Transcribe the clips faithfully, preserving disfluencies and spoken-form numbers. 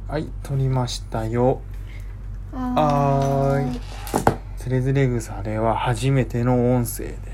はい、撮りましたよ。 はーい。 つれづれ草では初めての音声です。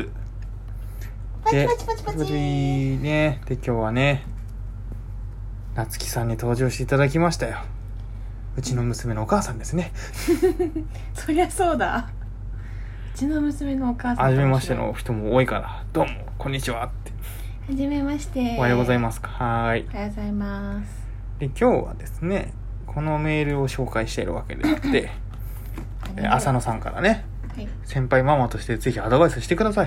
パチパチパチパチパチね。で、今日はね、なつきさんに登場していただきましたよ。うちの娘のお母さんですね。 そりゃそうだ。うちの娘のお母さん。 初めましての人も多いから、どうもこんにちはって。 はじめまして。 おはようございますか。はーい。 おはようございます。 で、今日はですね、このメールを紹介しているわけであって浅野さんからね、はい、先輩ママとしてぜひアドバイスしてください。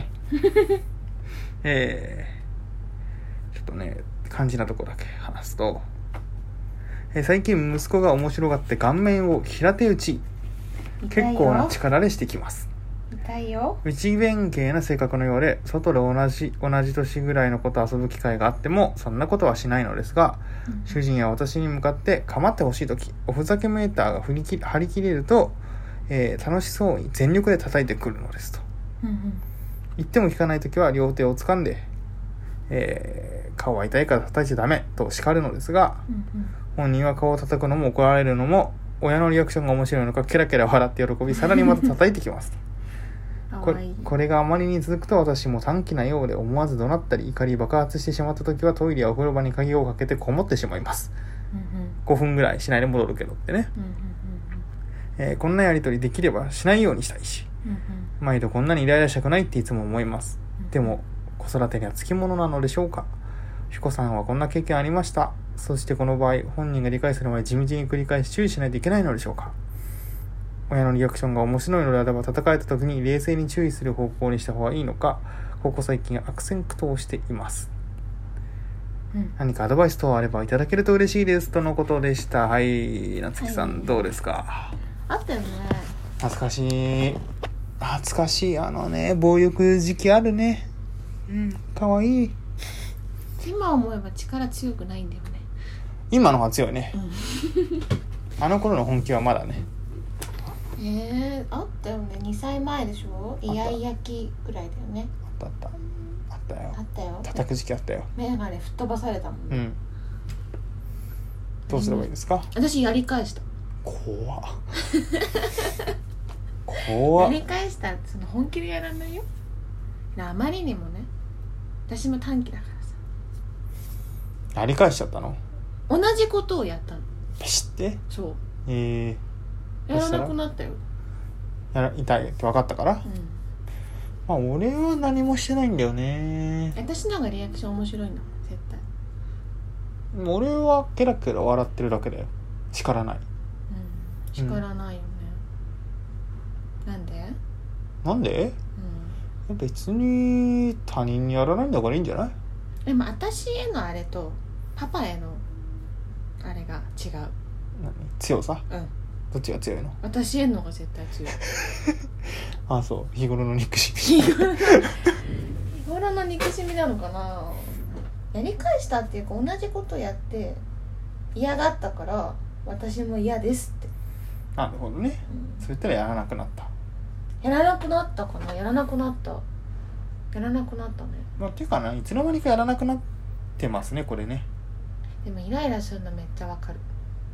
えー、ちょっとね肝心なところだけ話すと、えー、最近息子が面白がって顔面を平手打ち結構な力でしてきます。 痛いよ。 内弁慶な性格のようで、外で同じ同じ年ぐらいの子と遊ぶ機会があってもそんなことはしないのですが、うん、主人は私に向かって構ってほしいとき、おふざけメーターが振り切張り切れると、えー、楽しそうに全力で叩いてくるのですと、うんうん、言っても聞かないときは両手を掴んで、えー、顔は痛いから叩いちゃダメと叱るのですが、うんうん、本人は顔を叩くのも怒られるのも親のリアクションが面白いのかケラケラ笑って喜び、さらにまた叩いてきますとこれ、これがあまりに続くと私も短気なようで思わず怒鳴ったり怒り爆発してしまった時はトイレやお風呂場に鍵をかけてこもってしまいます、うんうん、ごふんぐらいしないで戻るけどってね、うんうんうんえー、こんなやりとりできればしないようにしたいし、うんうん、毎度こんなにイライラしたくないっていつも思います、うん、でも子育てにはつきものなのでしょうか。ひこさんはこんな経験ありました。そしてこの場合本人が理解する前に地道に繰り返し注意しないといけないのでしょうか。親のリアクションが面白いのであれば叩かれた時に冷静に注意する方向にした方がいいのか、ここ最近悪戦苦闘しています、うん、何かアドバイス等あればいただけると嬉しいですとのことでした。はい、なつきさん、はい、どうですか。 あったよね。 懐かしい懐かしいあのね暴力時期あるね。うんかわいい。 今思えば力強くないんだよね。 今の方が強いね、 うん、 あの頃の本気はまだね。 えー、あったよね。にさいまえでしょ。イヤイヤ期ぐらいだよね。 あったあったあったよ。 あったよ。 叩く時期あったよ。 メガネ吹っ飛ばされたもんね。うんどうすればいいですか。 私やり返した。 怖っ怖っ。 やり返したらその本気でやらないよ。あまりにもね、私も短気だからさ。 やり返しちゃったの。 同じことをやったの。 知って。 そう。 えーやらなくなったよ。 やら痛いって分かったから、うん、まあ俺は何もしてないんだよね。 私の方がリアクション面白いんだもん絶対。 俺はケラケラ笑ってるだけだよ。叱らない、 うん、叱らないよね、うん、なんでなんで、うん、別に他人にやらないんだからいいんじゃない。 でも私へのあれとパパへのあれが違う。 何強さ。 うんどっちが強いの。 私へのが絶対強いああそう日頃の憎しみ日頃の憎しみなのかな。やり返したっていうか同じことやって嫌がったから私も嫌ですって。 なるほどね、うん、そう言ったらやらなくなった。 やらなくなったかな。やらなくなったやらなくなったね。 まあていうかないつの間にかやらなくなってますねこれね。 でもイライラするのめっちゃわかる。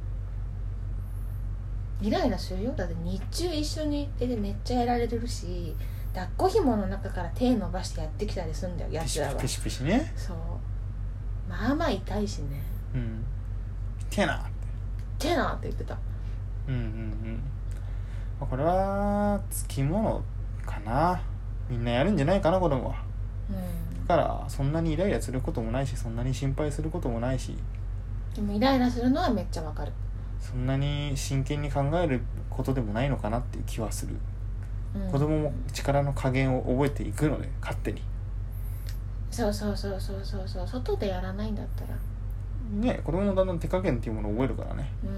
イライラするよ。だって日中一緒にいてめっちゃやられてるし、抱っこ紐の中から手伸ばしてやってきたりするんだよやつらは。 ピシピシね。 そうまあまあ痛いしね。 うん手なって手なって言ってた。 うんうんうん。これはつきものかな。みんなやるんじゃないかな子供は、うん、だからそんなにイライラすることもないしそんなに心配することもないし。 でもイライラするのはめっちゃわかる。 そんなに真剣に考えることでもないのかなっていう気はする、うん、子供も力の加減を覚えていくので勝手に。 そうそうそうそうそうそう。外でやらないんだったらね子供もだんだん手加減っていうものを覚えるからね。うん、うん、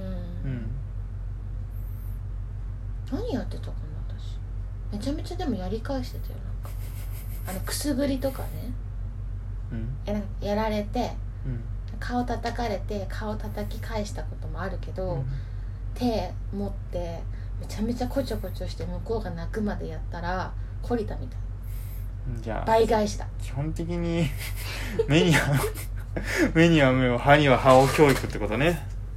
何やってたかな私。めちゃめちゃでもやり返してたよ。なんかあのくすぶりとかね、うん、や, やられて、うん顔叩かれて顔叩き返したこともあるけど、うん、手持ってめちゃめちゃこちょこちょして向こうが泣くまでやったら懲りたみたい。じゃあ倍返しだ。 基本的に目には目には目を歯には歯を教育ってことね。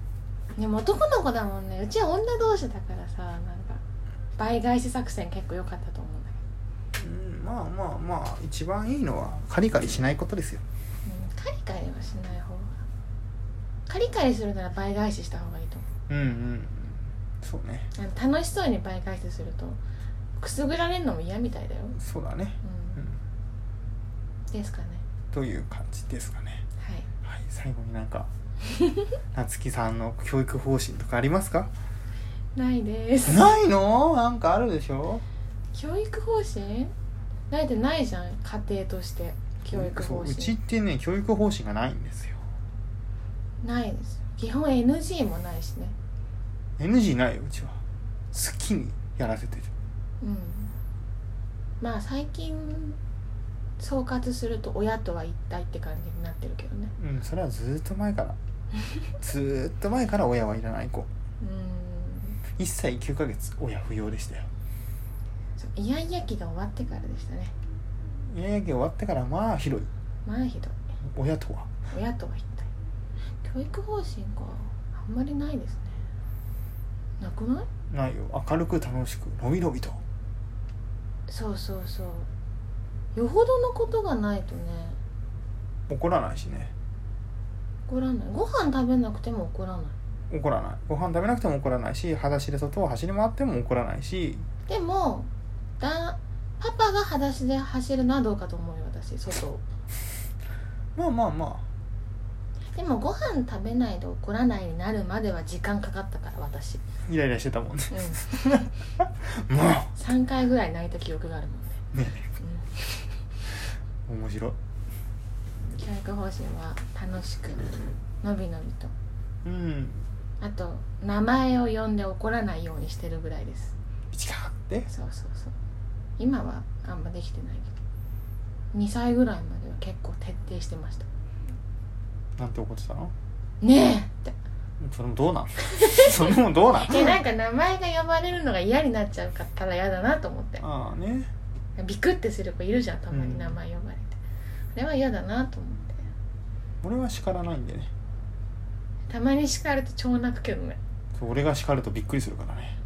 でも男の子だもんね。うちは女同士だからさ、なんか倍返し作戦結構良かったと思うんだけど、うん、まあまあまあ一番いいのはカリカリしないことですよ、 うん、カリカリはしない方が、カリカリするなら倍返しした方がいいと思う。うんうん、 そうね。 楽しそうに倍返しするとくすぐられるのも嫌みたいだよ。 そうだね、 うんうん、ですかね。 という感じですかね。 はい、 はい、最後になんか夏希さんの教育方針とかありますか？ ないです。 ないの？なんかあるでしょ？ 教育方針？だってないじゃん、家庭として教育方針。 うちってね、教育方針がないんですよ。 ないです。基本 エヌジー もないしね。 エヌジー ないよ、うちは。好きにやらせてる。 うん。まあ最近総括すると親とは一体って感じになってるけどね。 うん、それはずっと前からずっと前から親はいらない子。うん。いっさいきゅうかげつ親不要でしたよ。 イヤイヤ期が終わってからでしたね。 イヤイヤ期終わってからまあひどい。 まあひどい。 親とは親とは一体。教育方針か、あんまりないですね。なくない？ ないよ。明るく楽しくのびのびと。 そうそうそう。よほどのことがないとね。 怒らないしね。 怒らない。ご飯食べなくても怒らない。 怒らない。ご飯食べなくても怒らないし、裸足で外を走り回っても怒らないし。 でもだパパが裸足で走るのはどうかと思うよ、私。外をまあまあまあ。 でもご飯食べないで怒らないになるまでは時間かかったから、私イライラしてたもんね。 うんもうさんかいぐらい泣いた記憶があるもんね。ねえ、うん、面白い。 教育方針は楽しくのびのびと、うん、あと名前を呼んで怒らないようにしてるぐらいです。 違うって。 そうそうそう。今はあんまできてないけど、にさいぐらいまでは結構徹底してました。 なんて怒ってたの？ ねえって。 それもどうなん？それもどうなん？ え、なんか名前が呼ばれるのが嫌になっちゃうから嫌だなと思って。 ああね。 ビクってする子いるじゃん、たまに名前呼ばれて、うん、あれは嫌だなと思って。 俺は叱らないんでね。 たまに叱ると超泣くけどね。 俺が叱るとびっくりするからね。ね、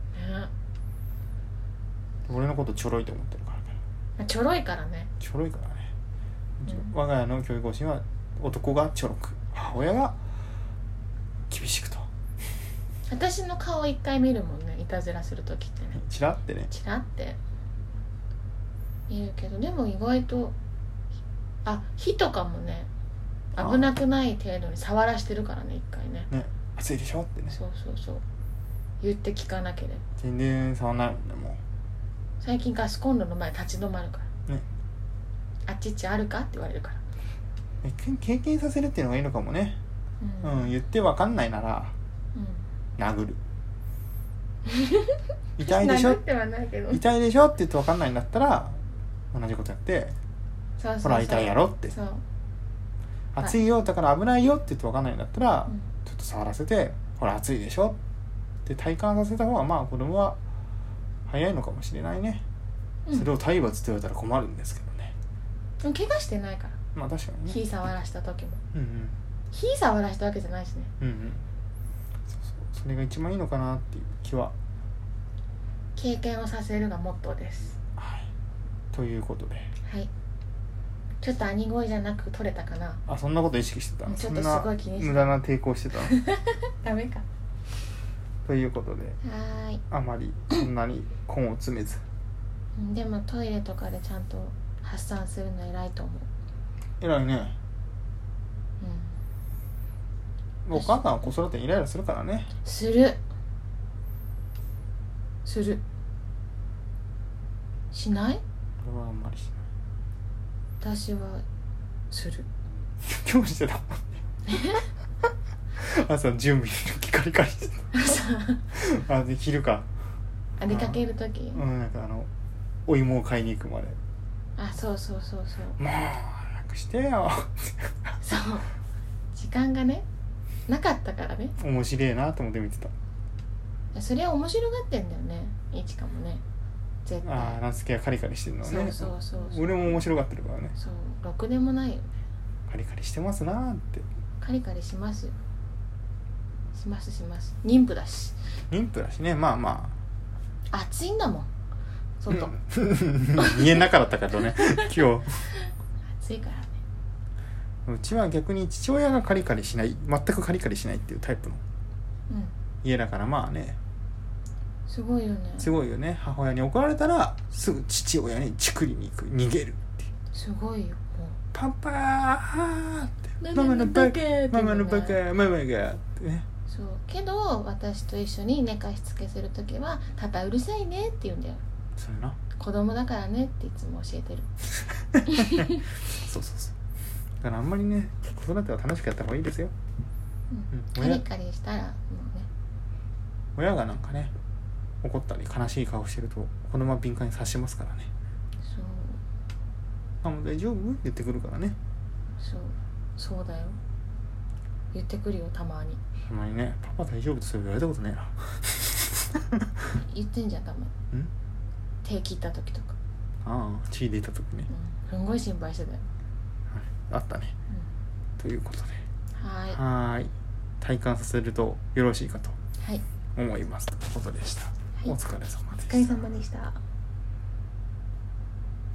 俺のことちょろいと思ってるからね。 ちょろいからね。 ちょろいからね、うん、我が家の教育方針は男がちょろく、母親が厳しくと。 私の顔一回見るもんね、いたずらするときってね。 チラってね。 チラって見るけど、でも意外とあ、火とかもね、危なくない程度に触らしてるからね、一回ね。 ね、熱いでしょってね。 そうそうそう。言って聞かなければ。 全然触らないもんね、もう。 最近ガスコンロの前立ち止まるからね。あっちっちあるかって言われるから。 経験させるっていうのがいいのかもね、うん、うん、言って分かんないなら、うん、殴る痛いでしょってはないけど、痛いでしょって言って分かんないんだったら同じことやって、そうそうそう、ほら痛いやろって、そう、熱いよだから危ないよって言って分かんないんだったら、うん、ちょっと触らせて、ほら熱いでしょって体感させた方がまあ子供は早いのかもしれないね、うん、それを体罰って言われたら困るんですけどね。 怪我してないから。まあ確かにね。火触らした時も、うんうん、火触らしたわけじゃないしね。うんうん。そうそう、それが一番いいのかなっていう気は。経験をさせるがモットーです。はい。ということで。はい。ちょっと兄声じゃなく取れたかな。あ、そんなこと意識してたの？ちょっとすごい気にしてた。無駄な抵抗してたの？ダメか。ということで。はい。あまりそんなに根を詰めず。でもトイレとかでちゃんと発散するの偉いと思う。偉いね。うん。お母さんは子育てにイライラするからね。する。する。しない？俺はあんまりしない。私はする。今日してたもんね。朝準備の時カリカリしてた。あ、で昼か。あ、出かける時？うん、なんかあのお芋を買いに行くまで。あ、そうそうそうそう。もうしてよそう時間がねなかったからね。面白いなと思って見てた。それは面白がってんだよね、いちかもね、絶対。ああ、夏希がカリカリしてるのね。そうそうそうそう。俺も面白がってるからね。そう、ろくでもないよね。カリカリしてますなーって。カリカリしますよ。 しますします。妊婦だし妊婦だしね。まあまあ暑いんだもん外、うん、 家の中だったからね今日暑いからね。 うちは逆に父親がカリカリしない、全くカリカリしないっていうタイプの家だから、まあね、 すごいよね。 すごいよね。母親に怒られたらすぐ父親にチクりに行く、逃げるっていう。 すごいよ。もうパパーってママのバカママのバカママがってね。 そうけど私と一緒に寝かしつけするときはパパうるさいねって言うんだよ。 それな、 子供だからねっていつも教えてるそうそうそう。だからあんまりね、子育ては楽しくやった方がいいですよ、 うん、カリカリしたらもうね、 親がなんかね怒ったり悲しい顔してると子供は敏感に察しますからね。 そうあ、もう大丈夫言ってくるからね。 そうそうだよ、言ってくるよたまに。 たまにね、パパ大丈夫ってそれ言われたことねえな言ってんじゃんたまに。 ん手切った時とか、 ああ血出た時ね、 うん、すんごい心配してたよ、 はい、あったね、うん、ということではいはい体感させるとよろしいかと思います、 ということでした、はい、お疲れ様でした。 お疲れ様でした。